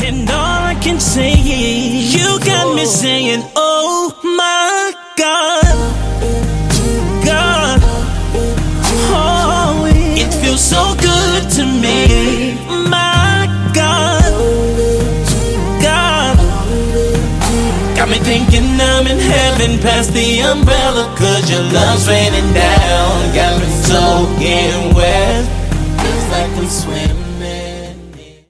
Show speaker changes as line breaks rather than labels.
And all I can say is, you got me saying, oh my God, God, oh, it feels so good to me, my God, God. Got me thinking I'm in heaven past the umbrella, 'cause your love's raining down. Got me soaking wet, feels like I'm swimming